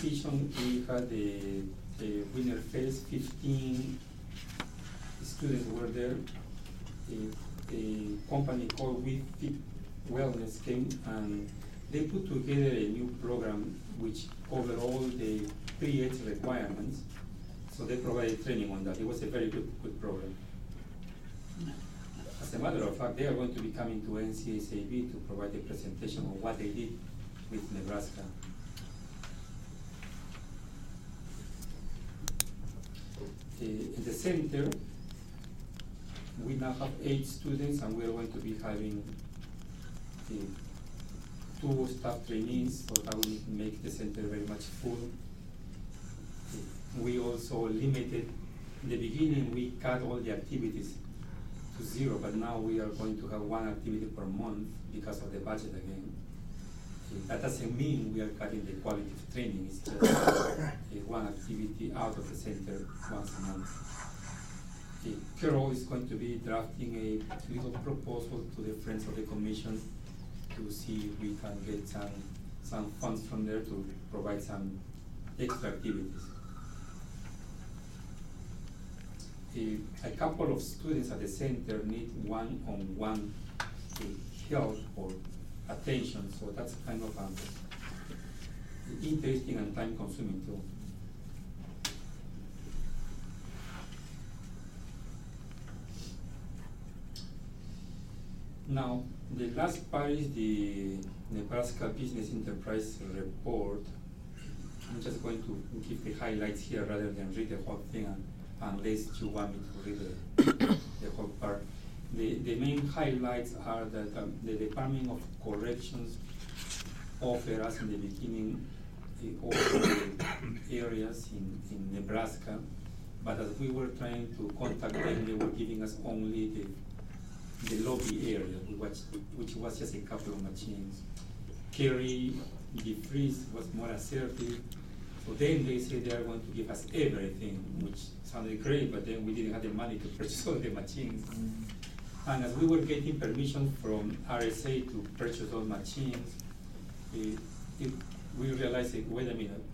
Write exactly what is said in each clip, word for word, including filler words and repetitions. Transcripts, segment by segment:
competition, we had the, the winner fest, fifteen students were there. A, a company called We Fit Wellness came and they put together a new program which covered all the pre-ed requirements. So they provided training on that. It was a very good, good program. As a matter of fact, they are going to be coming to N C S A B to provide a presentation of what they did with Nebraska. Uh, in the center, we now have eight students, and we are going to be having uh, two staff trainees, so that will make the center very much full. Uh, we also limited, in the beginning we cut all the activities to zero, but now we are going to have one activity per month because of the budget again. Uh, that doesn't mean we are cutting the quality of training, it's just uh, one activity out of the center once a month. Uh, Carol is going to be drafting a little proposal to the Friends of the Commission to see if we can get some, some funds from there to provide some extra activities. Uh, a couple of students at the center need one-on-one uh, help or attention, so that's kind of um, interesting and time-consuming too. Now, the last part is the Nebraska Business Enterprise Report. I'm just going to give the highlights here rather than read the whole thing, and, unless you want me to read the, the whole part. The, the main highlights are that um, the Department of Corrections offered us in the beginning uh, all the areas in, in Nebraska, but as we were trying to contact them, they were giving us only the the lobby area, which, which was just a couple of machines. Kerry DeFries was more assertive, so then they said they are going to give us everything, which sounded great, but then we didn't have the money to purchase all the machines. Mm-hmm. And as we were getting permission from R S A to purchase those machines, it, it, we realized, that, wait a minute,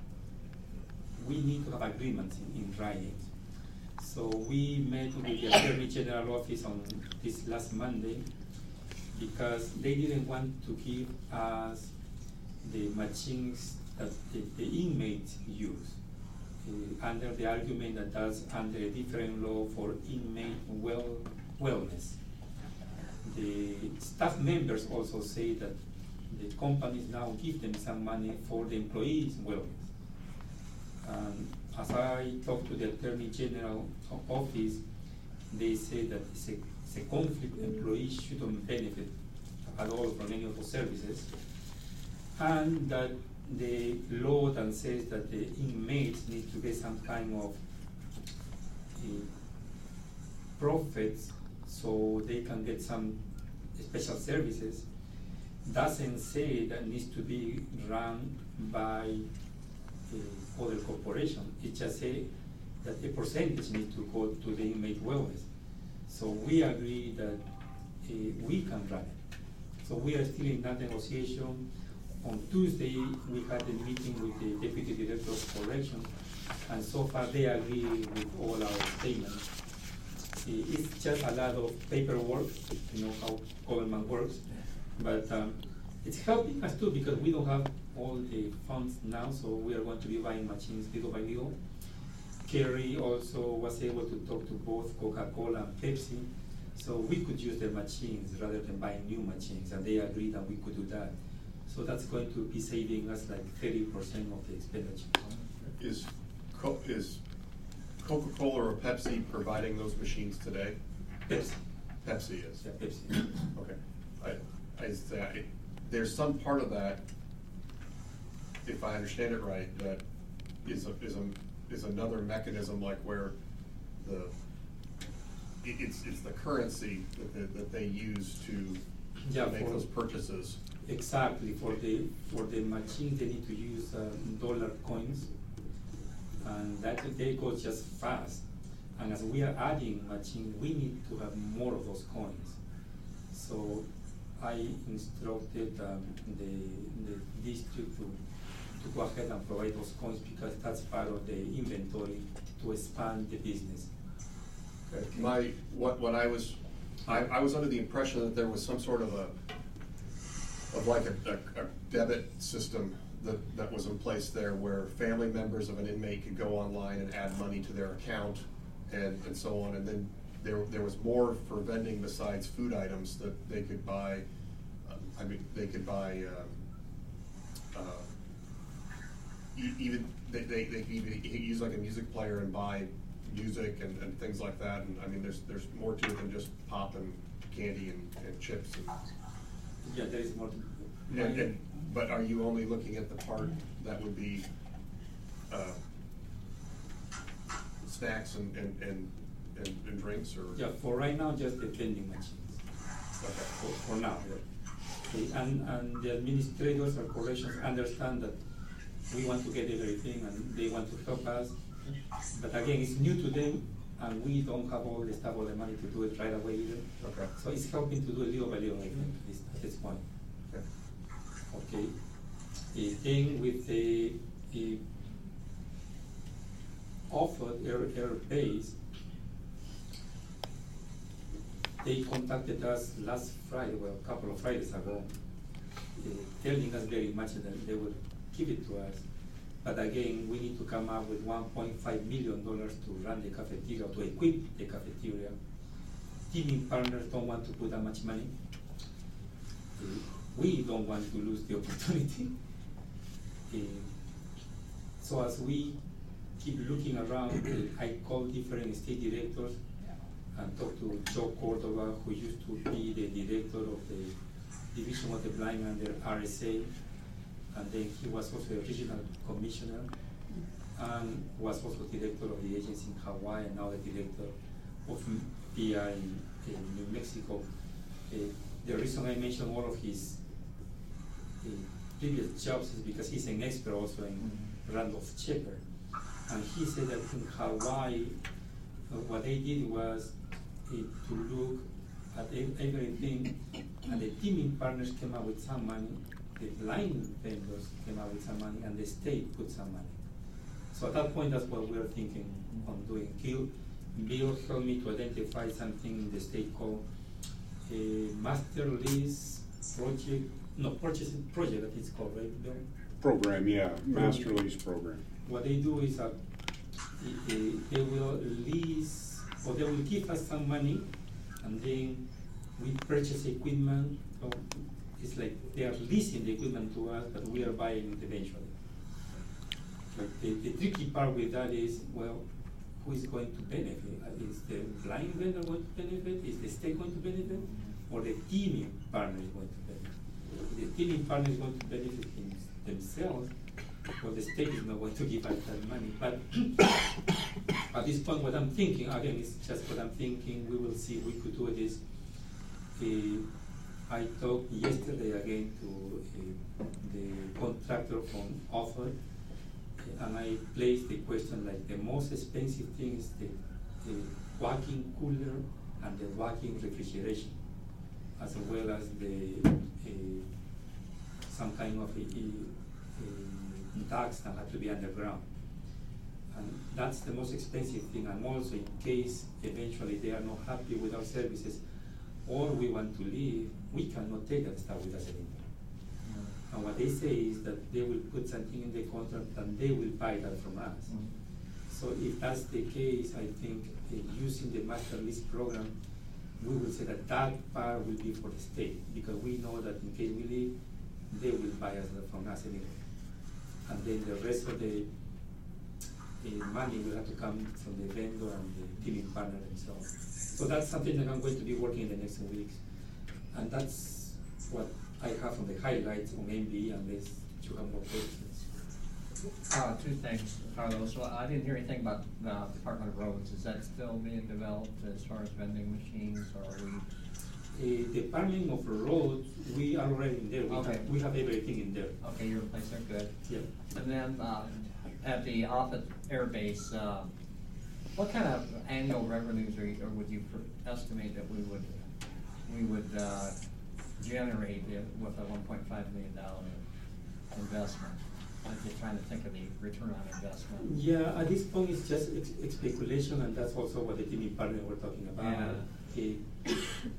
we need to have agreements in, in writing. So we met with the Attorney General office on this last Monday because they didn't want to give us the machines that the, the inmates use, uh, under the argument that that's under a different law for inmate well, wellness. The staff members also say that the companies now give them some money for the employees' wellness. Um, as I talked to the Attorney General office, they say that it's a, it's a conflict. Employees shouldn't benefit at all from any of those services, and that the law then says that the inmates need to get some kind of uh, profits so they can get some special services. Doesn't say that needs to be run by uh, other corporation. It just say that a percentage needs to go to the inmate wellness. So we agree that uh, we can run it. So we are still in that negotiation. On Tuesday, we had a meeting with the Deputy Director of Corrections, and so far they agree with all our statements. It's just a lot of paperwork, you know how government works, but um, it's helping us too because we don't have all the funds now, so we are going to be buying machines little by little. Kerry also was able to talk to both Coca-Cola and Pepsi, so we could use their machines rather than buying new machines, and they agreed that we could do that. So that's going to be saving us like thirty percent of the expenditure. Is, Co is Coca-Cola or Pepsi providing those machines today? Pepsi. Pepsi is? Yeah, Pepsi. Okay. I, I say, I, there's some part of that, if I understand it right, that is, a, is, a, is another mechanism like where the, it, it's, it's the currency that, that, that they use to, yeah, to make for, those purchases. Exactly. For the, for the machines, they need to use uh, dollar coins, and that they go just fast. And as we are adding machines, we need to have more of those coins. So I instructed um, the, the district to to go ahead and provide those coins because that's part of the inventory to expand the business. Okay. My, what, what I was, I, I was under the impression that there was some sort of a, of like a, a, a debit system that, that was in place there where family members of an inmate could go online and add money to their account and, and so on, and then there, there was more for vending besides food items that they could buy. Um, I mean, they could buy, um, uh, e even, they, they, they could even use like a music player and buy music and, and things like that, and I mean, there's, there's more to it than just pop and candy and, and chips. And, yeah, there is more to and, and, but are you only looking at the part that would be uh, snacks and, and, and, and, and drinks, or? Yeah, for right now, just the vending machines. Okay. For, for now. Okay. And, and the administrators or corrections understand that we want to get everything and they want to help us. But again, it's new to them and we don't have all the stuff or the money to do it right away either. Okay. So it's helping to do it little by little, I think, at this, at this point. Okay. Okay. The thing with the, the offered air, air base, they contacted us last Friday, well, a couple of Fridays ago, uh, telling us very much that they would give it to us. But again, we need to come up with one point five million dollars to run the cafeteria, to equip the cafeteria. Teaming partners don't want to put that much money. Uh, we don't want to lose the opportunity. Uh, so as we keep looking around, uh, I call different state directors and talk to Joe Cordova, who used to be the director of the Division of the Blind under R S A. And then he was also a regional commissioner and was also director of the agency in Hawaii and now the director of P I in, in New Mexico. Uh, the reason I mentioned all of his uh, previous jobs is because he's an expert also in Randolph Shepherd. And he said that in Hawaii, uh, what they did was uh, to look at everything, and the teaming partners came up with some money. The blind vendors came out with some money and the state put some money. So at that point, that's what we're thinking on doing. Bill, Bill helped me to identify something in the state called a master lease project, no, purchasing project that it's called, right, Bill? Program, yeah, master lease program. What they do is that they, they will lease, or they will give us some money and then we purchase equipment. So it's like they are leasing the equipment to us, but we are buying it eventually. But the, the tricky part with that is, well, who is going to benefit? Is the blind vendor going to benefit? Is the state going to benefit? Or the teaming partner is going to benefit? If the teaming partner is going to benefit in themselves, well, the state is not going to give us that money. But at this point, what I'm thinking, again, it's just what I'm thinking, we will see, we could do this. Uh, I talked yesterday again to uh, the contractor from Offer, and I placed the question like the most expensive thing is the, the walk-in cooler and the walk-in refrigeration, as well as the uh, some kind of a, a, a ducts that have to be underground. And that's the most expensive thing, and also in case eventually they are not happy with our services, or we want to leave, we cannot take that stuff with us anymore. Mm-hmm. And what they say is that they will put something in the contract and they will buy that from us. Mm-hmm. So if that's the case, I think uh, using the master lease program, we will say that that part will be for the state, because we know that in case we leave, they will buy us from us anyway. And then the rest of the uh, money will have to come from the vendor and the teaming partner themselves. So that's something that I'm going to be working in the next weeks. And that's what I have on the highlights on M B, unless you have more questions. Uh, two things, Carlos. Well, I didn't hear anything about the uh, Department of Roads. Is that still being developed as far as vending machines, or are we? Uh, Department of Roads, we are already in there. We, okay. have, we have everything in there. Okay, you're in place there, good. Yeah. And then uh, at the Offutt Air Base, uh, what kind of annual revenues are you, or would you estimate that we would we would uh, generate with a one point five million dollar investment? I'm just trying to think of the return on investment. Yeah, at this point it's just ex- ex- speculation, and that's also what the teaming partner were talking about. Yeah. Eh,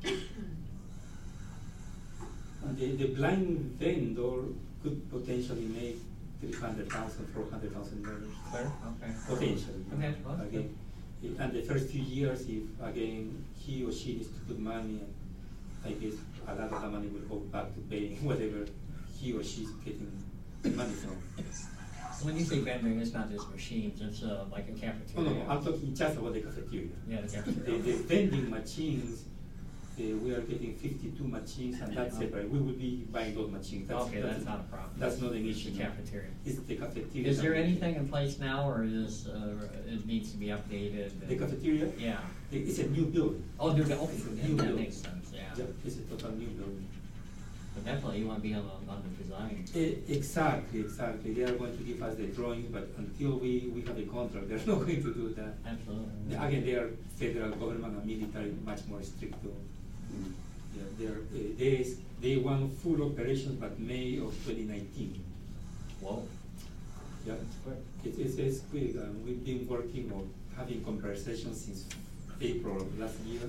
and the, the blind vendor could potentially make three hundred thousand, four hundred thousand dollars. Clear? Okay. Potentially. Okay, well, that's Again, eh, and the first few years, if again he or she needs to put money, and I guess a lot of the money will go back to paying whatever he or she's getting the money from. When you say vending, it's not just machines, it's uh, like a No, cafeteria. no, I'm talking just about the cafeteria. Yeah, the The, cafeteria. the vending machines, uh, we are getting fifty-two machines, and that's separate. We will be buying those machines. That's, Okay, that's not a problem. That's not an issue. The no. cafeteria. It's the cafeteria. Is there anything in place now, or is, uh, it needs to be updated? The cafeteria? Yeah. It's a new building. Oh, new, building. It's a okay, new that building. makes sense, yeah. Yeah, it's a total new building. But definitely, you wanna be on the, on the design. Eh, Exactly, exactly. They are going to give us the drawings, but until we, we have a contract, they're not going to do that. Absolutely. Again, they are federal government and military, much more strict. to- Yeah, they're, uh, they, s- they want full operations, but May of twenty nineteen. Whoa, Yeah, that's quick. it, it's, it's quick, and we've been working or having conversations since April of last year.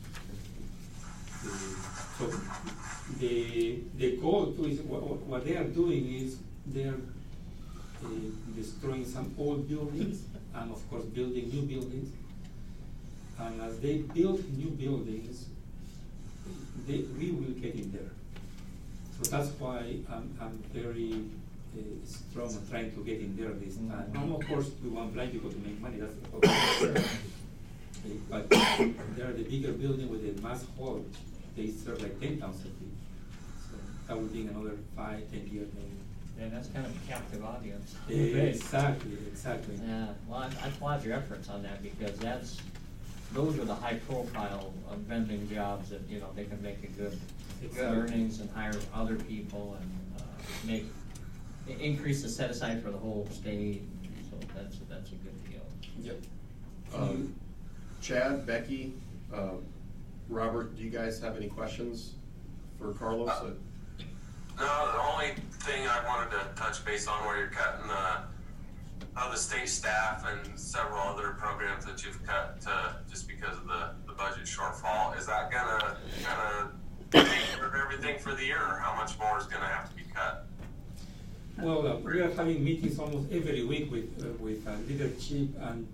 Uh, So the, the goal too is, what, what- what they are doing is they're uh, destroying some old buildings and of course building new buildings. And as they build new buildings, they, we will get in there. So that's why I'm, I'm very uh, strong on trying to get in there this time. Mhm. And of course, we want blind people to make money, that's the whole uh, But they are the bigger building with the mass hall, they serve like ten thousand people. So that will be in another five, ten years maybe. Yeah, that's kind of a captive audience. Exactly, exactly. Yeah, well, I I applaud your efforts on that, because that's, those are the high profile uh, vending jobs that, you know, they can make a good, good Exactly. earnings and hire other people and, uh, make, i- increase the set aside for the whole state, so that's, that's a good deal. Yep. Um, Chad, Becky, um, Robert, do you guys have any questions for Carlos? Uh, No, the only thing I wanted to touch base on where you're cutting the, of the state staff and several other programs that you've cut to, just because of the, the budget shortfall, is that gonna, gonna take care of everything for the year, or how much more is gonna have to be cut? Well, uh, we are having meetings almost every week with, uh, with uh, leadership, and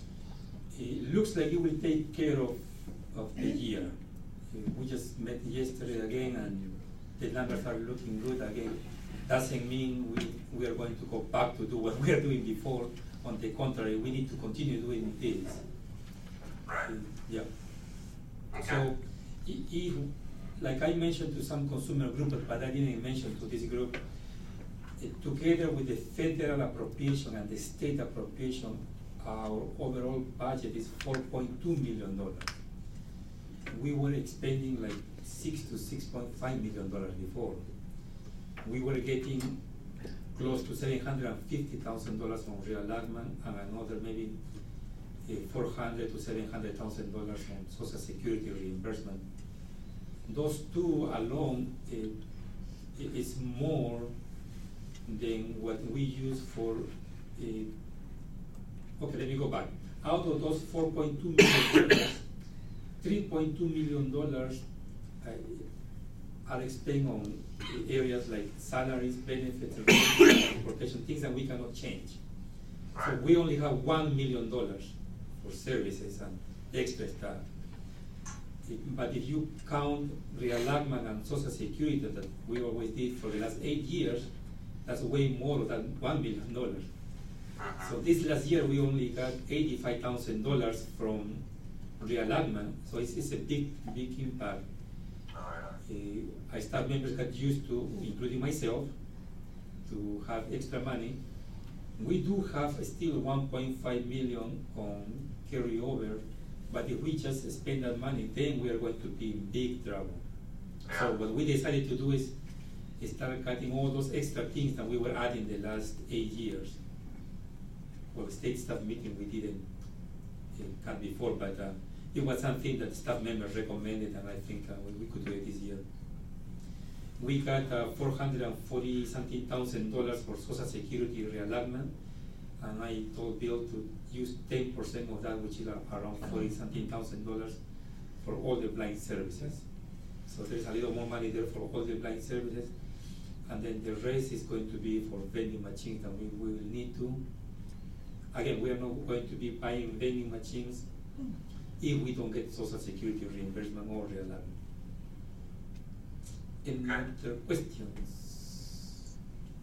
it looks like it will take care of, of the year. Uh, We just met yesterday again, and the numbers are looking good again. Doesn't mean we, we are going to go back to do what we are doing before. On the contrary, we need to continue doing this. Right. Uh, Yeah. Okay. So, i- if, like I mentioned to some consumer group, but I didn't mention to this group, uh, together with the federal appropriation and the state appropriation, our overall budget is four point two million dollars. We were expending like six to six point five million dollars before. We were getting close to seven hundred and fifty thousand dollars from Real Lagman, and another maybe uh, four hundred to seven hundred thousand dollars from Social Security reimbursement. Those two alone uh, i- is more than what we use for. Uh, okay, let me go back. Out of those four point two million dollars, three point two million dollars uh, are spent on uh, areas like salaries, benefits, transportation, things that we cannot change. So Right. we only have one million dollars for services and extra stuff. If- But if you count Real Lagman and Social Security that we always did for the last eight years, that's way more than one million dollars. Mhm. So this last year, we only got eighty-five thousand dollars from Real Lagman, so it's, it's a big, big impact. Oh, yeah. Uh, our staff members got used to, including myself, to have extra money. We do have still one point five million on carryover, but if we just spend that money, then we are going to be in big trouble. So Yeah. what we decided to do is, is start cutting all those extra things that we were adding the last eight years. Well, state staff meeting, we didn't uh, cut before, but uh, it was something that staff members recommended, and I think uh, we we could do it this year. we got uh, four hundred forty something thousand dollars for Social Security realignment, and I told Bill to use ten percent of that, which is around forty something thousand dollars for all the blind services. So there's a little more money there for all the blind services, and then the rest is going to be for vending machines that we will need to. Again, we are not going to be buying vending machines if we don't get Social Security reimbursement or realignment. Any other questions?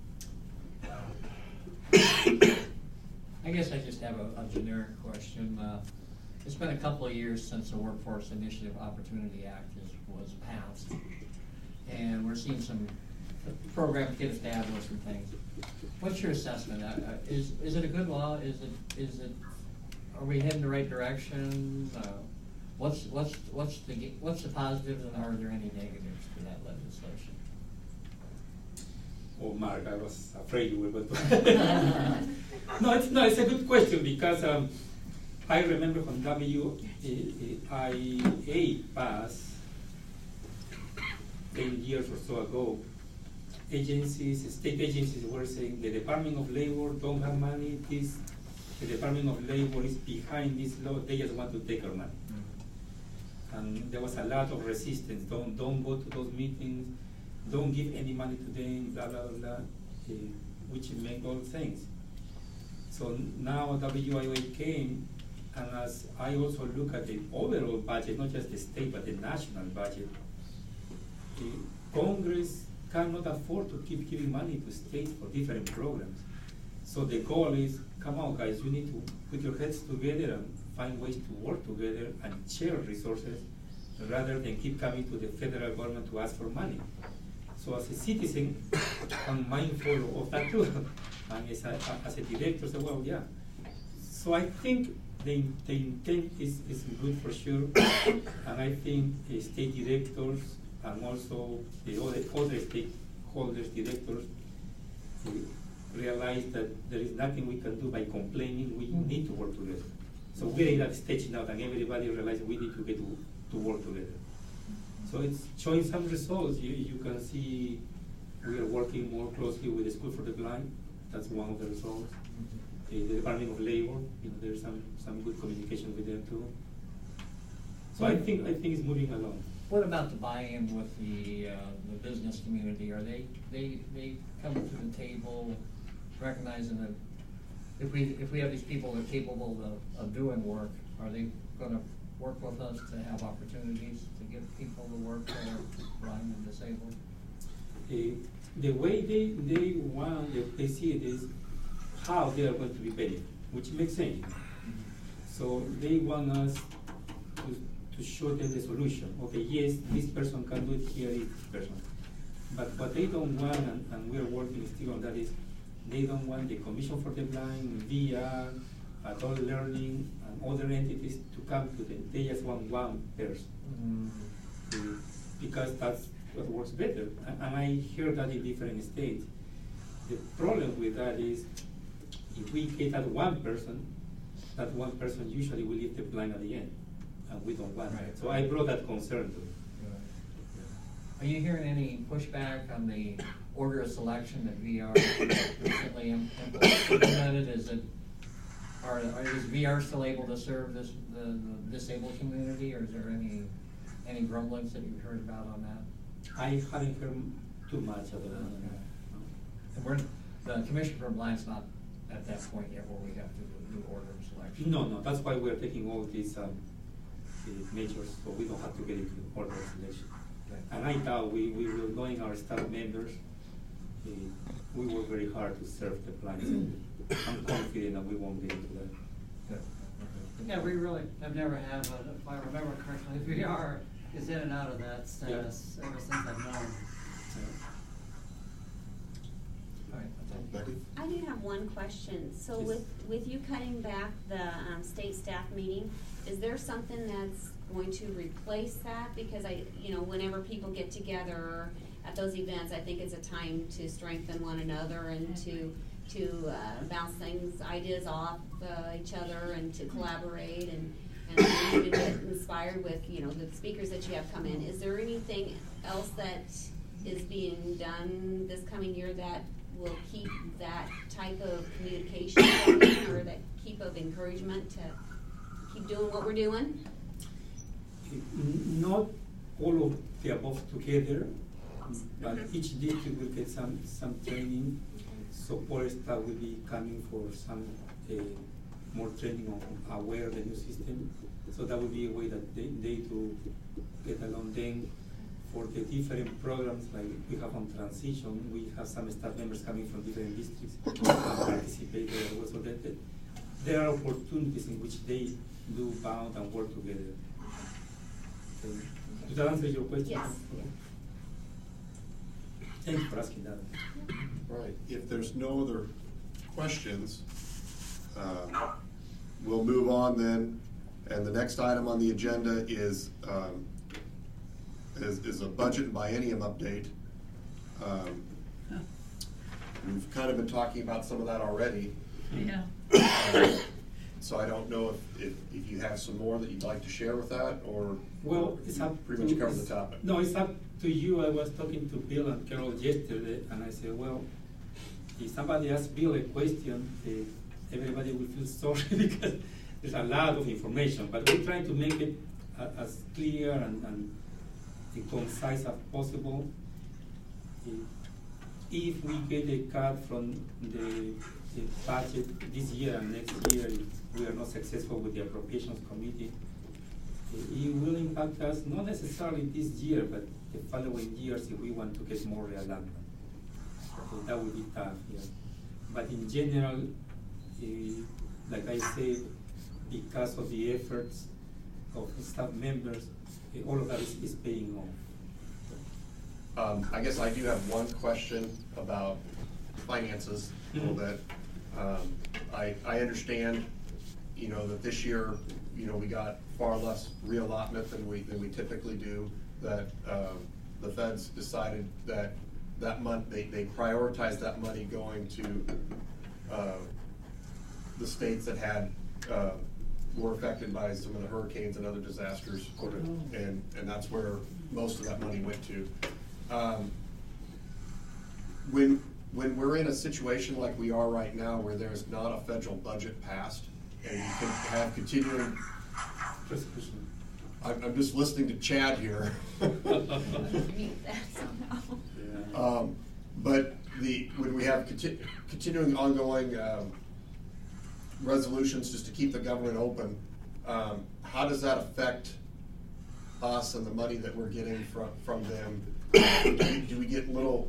I guess I just have a, a generic question. Uh, it's been a couple of years since the Workforce Initiative Opportunity Act is, was passed, and we're seeing some programs get established and things. What's your assessment? Uh, uh, is is it a good law? Is it is it? Are we heading the right direction? Uh, what's what's what's the what's the positives, and are there any negatives to that legislation? Oh, Mark, I was afraid you were going to. no, it's no, it's a good question because um, I remember when W I A passed ten years or so ago. Agencies, state agencies were saying the Department of Labor don't have money. This, the Department of Labor is behind this law. They just want to take our money. Mm-hmm. And there was a lot of resistance. Don't don't go to those meetings. Don't give any money to them. Blah blah blah, blah uh, which make all things. So now W I O A came, and as I also look at the overall budget, not just the state but the national budget, uh, Congress cannot afford to keep giving money to states for different programs. So the goal is, come on guys, you need to put your heads together and find ways to work together and share resources rather than keep coming to the federal government to ask for money. So as a citizen, I'm mindful of that too. And as a, as a director, so well, yeah. So I think the, the intent is, is good for sure. And I think uh, state directors and also the other, other stakeholders, directors, uh, realize that there is nothing we can do by complaining. We mm-hmm. need to work together. So we're in that stage now, and everybody realizes we need to get to, to work together. So it's showing some results. You, you can see we are working more closely with the School for the Blind. That's one of the results. Mm-hmm. uh, the Department of Labor, you know, there's some, some good communication with them too. So I think I think it's moving along. What about the buy-in with the uh, the business community? Are they they they come to the table, recognizing that if we if we have these people that are capable of, of doing work, are they going to work with us to have opportunities to give people the work that are blind and disabled? Uh, the way they they want they, they see it is how they are going to be paid, which makes sense. Mm-hmm. So they want us to. to show them the solution. Okay, yes, this person can do it, here is this person. But what they don't want, and, and we're working still on that, is they don't want the Commission for the Blind, V R, adult learning, and other entities to come to them. They just want one person. Mm-hmm. uh, because that's what works better. And, and I hear that in different states. The problem with that is, if we get that one person, that one person usually will leave the blind at the end. And we don't want right. that. So I brought that concern to it. Are you hearing any pushback on the order of selection that V R recently implemented? Is it are, are is V R still able to serve this the, the disabled community, or is there any any grumblings that you've heard about on that? I haven't heard too much about it. Okay. And we're the Commission for Blind's not at that point yet where we have to do order of selection. No, no. That's why we're taking all these. Um, measures, so we don't have to get into order of selection. Okay. And I thought we, we will, knowing our staff members, uh, we work very hard to serve the clients. I'm confident that we won't get into that. Good. Yeah, we really have never had, but if I remember correctly, V R is in and out of that status yeah. ever since I've known. Yeah. All right. Becky? I do have one question. So yes. with, with you cutting back the um, state staff meeting, is there something that's going to replace that? Because I, you know, whenever people get together at those events, I think it's a time to strengthen one another and to to uh, bounce things, ideas off uh, each other, and to collaborate and and even get inspired with, you know, the speakers that you have come in. Is there anything else that is being done this coming year that will keep that type of communication going, or that keep of encouragement to keep doing what we're doing? Not all of the above together, but each district will get some, some training. Support staff will be coming for some uh, more training on aware of the new system. So that will be a way that they, they do get along. Then for the different programs like we have on transition, we have some staff members coming from different districts and participate there as well. So that, that there are opportunities in which they do bound and work together. Okay. Does that answer your question? Yes. Thank you for asking that. Right, if there's no other questions, uh, No. we'll move on then. And the next item on the agenda is, um, is, is a budget and biennium update. Um, we've kind of been talking about some of that already. Yeah. Um, So I don't know if, if, if you have some more that you'd like to share with that, or Well, it's up pretty to, much cover the topic. No, it's up to you. I was talking to Bill and Carol yesterday, and I said, well, if somebody asks Bill a question, uh, everybody will feel sorry because there's a lot of information, but we're trying to make it uh, as clear and, and concise as possible. If we get a cut from the, the budget this year and next year, if we are not successful with the appropriations committee, it will impact us, not necessarily this year, but the following years if we want to get more realignment. So that would be tough, yeah. But in general, uh, like I said, because of the efforts of staff members, uh, all of that is, is paying off. Um, I guess I do have one question about finances a little Mhm. bit. Um, I, I understand, you know, that this year, you know, we got far less reallotment than we, than we typically do, that, um, the feds decided that that month, they, they prioritized that money going to, uh, the states that had, uh, were affected by some of the hurricanes and other disasters, and, and that's where most of that money went to. Um, when, when we're in a situation like we are right now, where there's not a federal budget passed, and you can have continuing, First question. I'm, I'm just listening to Chad here. Mute that somehow. Yeah. Um, but the, when we have conti- continuing ongoing, um, resolutions just to keep the government open, um, how does that affect us and the money that we're getting from, from them? Do we, do we get little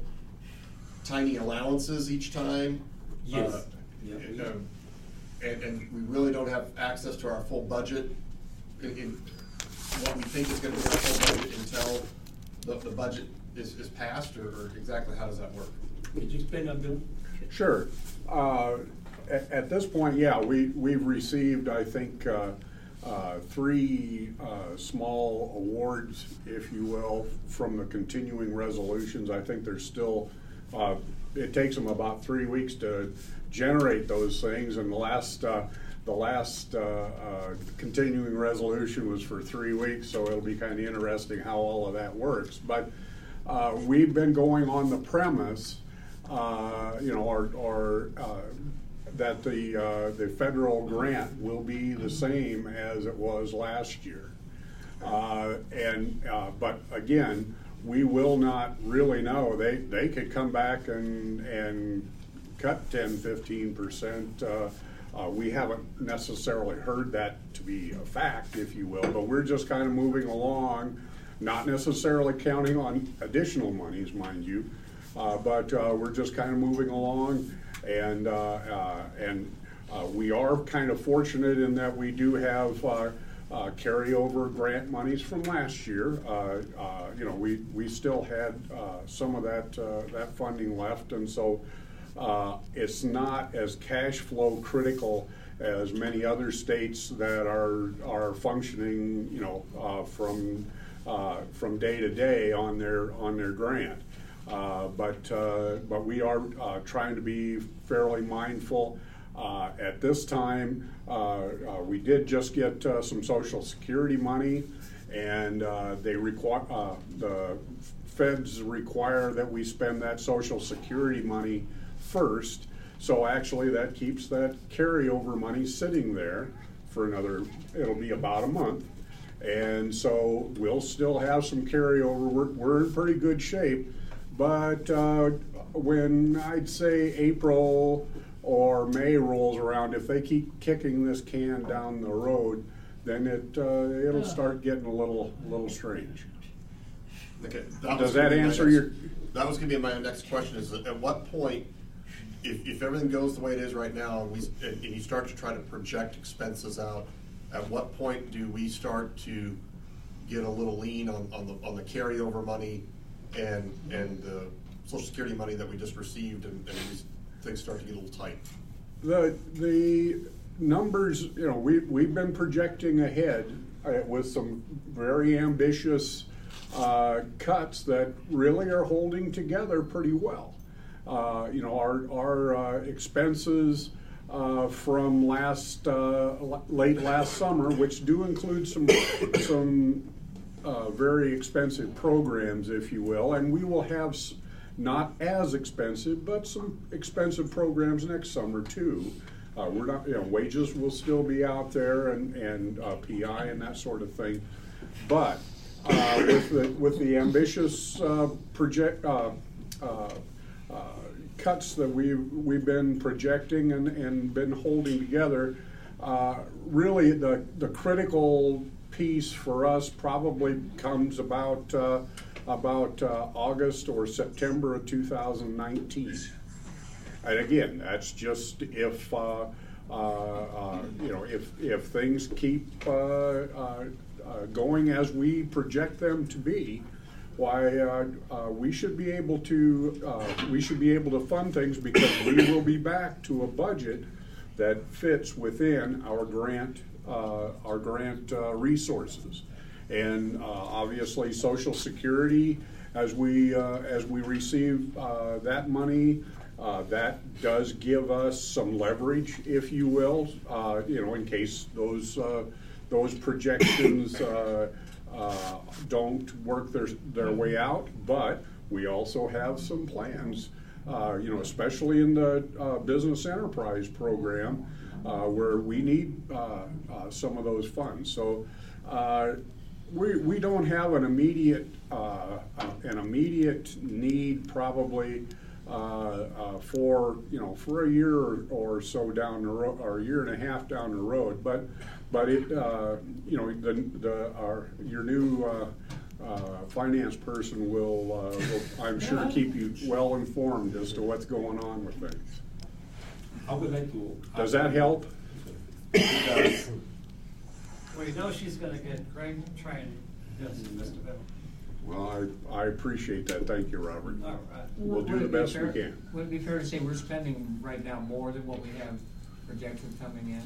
tiny allowances each time? Yes. Uh, Yeah. and, um, and, and we really don't have access to our full budget in, in what we think is gonna be our full budget until the, the budget is, is passed, or, or exactly how does that work? Could you explain that, Bill? Sure. Uh, at, at this point, yeah, we, we've received, I think, uh, uh, three uh, small awards, if you will, from the continuing resolutions. I think there's still, uh, it takes them about three weeks to generate those things, and the last, uh, the last uh, uh, continuing resolution was for three weeks, so it'll be kind of interesting how all of that works. But uh, we've been going on the premise, uh, you know, or, or uh, that the uh, the federal grant will be the same as it was last year, uh, and uh, but again, we will not really know. They they could come back and and cut ten, fifteen percent. Uh, uh, we haven't necessarily heard that to be a fact, if you will, but we're just kind of moving along, not necessarily counting on additional monies, mind you, uh, but uh, we're just kind of moving along, and uh, uh, and uh, we are kind of fortunate in that we do have uh, uh, carryover grant monies from last year. Uh, uh, you know, we we still had uh, some of that uh, that funding left, and so. Uh, it's not as cash flow critical as many other states that are are functioning, you know, uh, from uh, from day to day on their on their grant. Uh, but uh, but we are uh, trying to be fairly mindful. Uh, at this time, uh, uh, we did just get uh, some Social Security money, and uh, they require uh, the feds require that we spend that Social Security money first. So actually that keeps that carryover money sitting there for another, it'll be about a month. And so we'll still have some carryover. We're, we're in pretty good shape. But uh, when I'd say April or May rolls around, if they keep kicking this can down the road, then it, uh, it'll start getting a little, little strange. Okay. Does was that gonna be my answer next- your- That was gonna be my next question, is at what point, if, if everything goes the way it is right now, and we, and and you start to try to project expenses out, at what point do we start to get a little lean on, on the, on the carryover money and, and the Social Security money that we just received, and, and these things start to get a little tight? The, the numbers, you know, we, we've been projecting ahead uh, with some very ambitious uh, cuts that really are holding together pretty well. Uh, you know, our, our uh, expenses uh, from last, uh, late last summer, which do include some, some uh, very expensive programs, if you will, and we will have s- not as expensive, but some expensive programs next summer too. Uh, we're not, you know, wages will still be out there, and, and uh, P I and that sort of thing. But uh, with the with the ambitious uh, project uh, uh, uh, cuts that we've we've been projecting and, and been holding together, uh, really the the critical piece for us probably comes about uh, about uh, August or September of two thousand nineteen. And again, that's just if uh, uh, uh, you know if if things keep uh, uh, uh, going as we project them to be, why uh, uh, we should be able to uh, we should be able to fund things, because we will be back to a budget that fits within our grant uh, our grant uh, resources. And uh, obviously, Social Security, as we uh, as we receive uh, that money, uh, that does give us some leverage, if you will. Uh, you know, in case those uh, those projections uh, uh, don't work their their way out. But we also have some plans. Uh, you know, especially in the uh, business enterprise program, uh, where we need uh, uh, some of those funds. So. Uh, We, we don't have an immediate uh, uh, an immediate need probably uh, uh, for you know for a year or, or so down the road, or a year and a half down the road. But but it uh, you know the the our your new uh, uh, finance person will, uh, will I'm sure keep you well informed as to what's going on with things. I would like to. Does that help? It does. Well, you know she's gonna get great training, yes, Mister Bill. Well, I, I appreciate that. Thank you, Robert. All right. We'll do Would the it be best we fair- can. Would it be fair to say we're spending right now more than what we have projected coming in?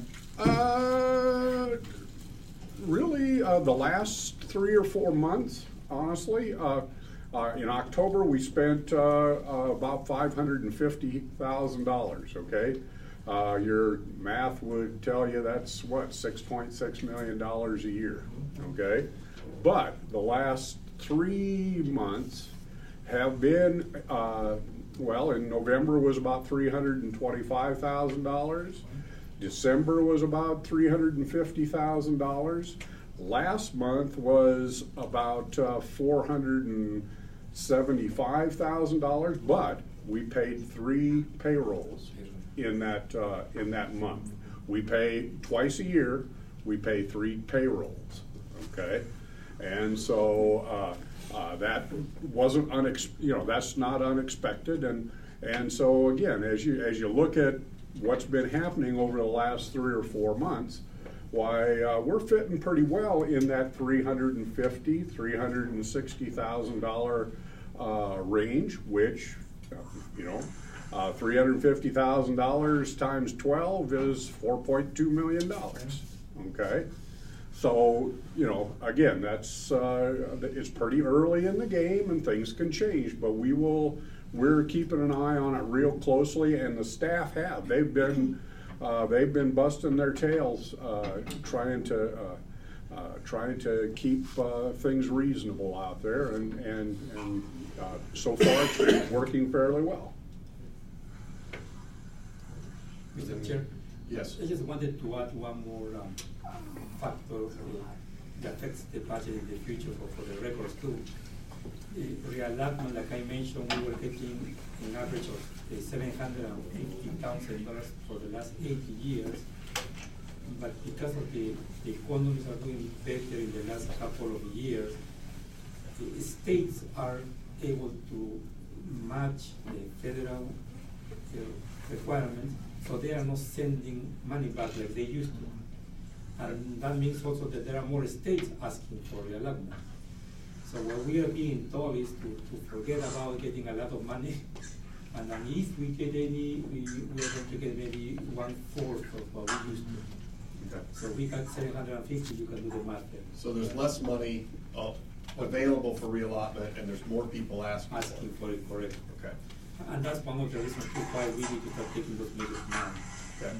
Uh, really, uh, the last three or four months, honestly. Uh, uh, in October, we spent uh, uh, about five hundred and fifty thousand dollars. Okay, uh, your math would tell you that's what six point six million dollars a year. Okay, but the last three months have been uh, well. In November was about three hundred and twenty-five thousand dollars. December was about three hundred and fifty thousand dollars. Last month was about uh, four hundred and seventy-five thousand dollars, but we paid three payrolls in that uh, in that month. We pay twice a year. We pay three payrolls. Okay, and so uh, uh, that wasn't unex. You know, that's not unexpected. And and so again, as you as you look at what's been happening over the last three or four months, why uh, we're fitting pretty well in that three hundred and fifty, three hundred and sixty thousand dollar uh, range, which uh, you know, uh, three hundred fifty thousand dollars times twelve is four point two million dollars. Okay, so you know, again, that's uh, it's pretty early in the game, and things can change, but we will. We're keeping an eye on it real closely, and the staff have. They've been uh, they've been busting their tails uh, trying to uh, uh, trying to keep uh, things reasonable out there, and, and, and uh, so far it's working fairly well. Mister Chair? Yes. I just wanted to add one more um, factor uh, that affects the budget in the future for, for the records too. The reallotment, like I mentioned, we were getting an average of uh, seven hundred fifty thousand dollars for the last eighty years. But because of the, the economies are doing better in the last couple of years, the states are able to match the federal uh, requirements, so they are not sending money back like they used to. And that means also that there are more states asking for reallotment. So what we are being told is to, to forget about getting a lot of money, and then if we get any, we, we are going to get maybe one fourth of what we used to. Okay. So we got seven hundred fifty, you can do the math there. So there's less money uh, available for reallotment, and there's more people asking. Asking for it, correct. Okay. And that's one of the reasons too why we need to start taking those measures now. Okay.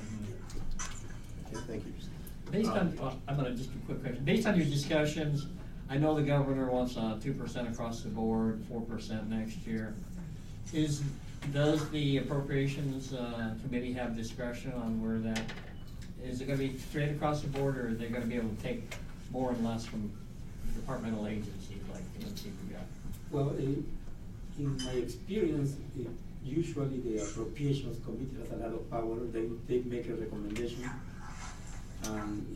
Okay, thank you. Based on, Um, uh, I'm gonna, just a quick question, based on your discussions, I know the governor wants uh two percent across the board, four percent next year. Is, does the appropriations, uh, committee have discretion on where that, is it gonna be straight across the board, or are they gonna be able to take more and less from departmental agencies like the N C P I? Well, uh, in my experience, uh, usually the appropriations committee has a lot of power. They, they make a recommendation, and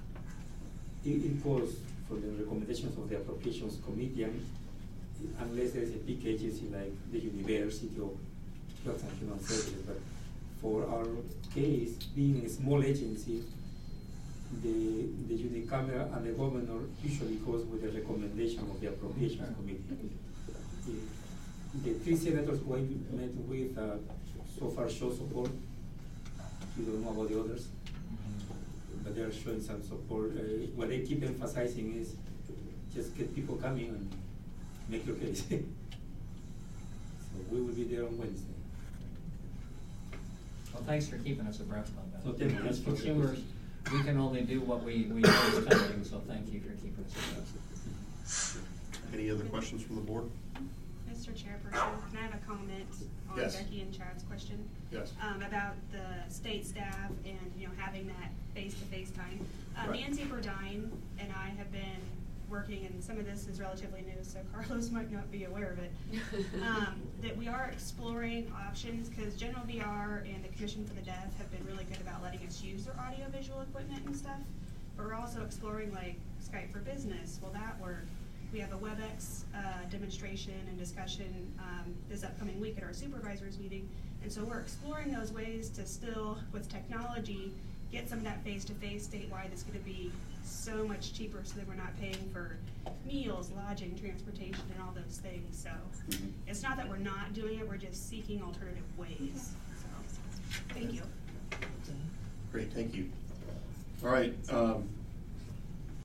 it, it, it goes for the recommendations of the appropriations committee, and unless there is a big agency like the university or Health and Human Services. But for our case, being a small agency, the, the unicameral and the governor usually goes with the recommendation of the appropriations committee. The, the three senators who I met with uh, so far show support. We don't know about the others, but they are showing some support. Uh, what they keep emphasizing is just get people coming and make your case. So we will be there on Wednesday. Well, thanks for keeping us abreast on that. So thank you. As consumers, we can only do what we, we know is coming, so thank you for keeping us abreast. Any other questions from the board? Mister Chairperson, can I have a comment on Yes. Becky and Chad's question? Yes. Um, about the state staff and, you know, having that face-to-face time. Uh, Right. Nancy Burdine and I have been working, and some of this is relatively new, so Carlos might not be aware of it, um, that we are exploring options, because General V R and the Commission for the Deaf have been really good about letting us use their audiovisual equipment and stuff, but we're also exploring like Skype for Business. Will that work? We have a WebEx uh, demonstration and discussion um, this upcoming week at our supervisors meeting, and so we're exploring those ways to still, with technology, get some of that face-to-face statewide that's going to be so much cheaper, so that we're not paying for meals, lodging, transportation, and all those things. So Mhm. it's not that we're not doing it, we're just seeking alternative ways. So thank you. Great, thank you. All right, um,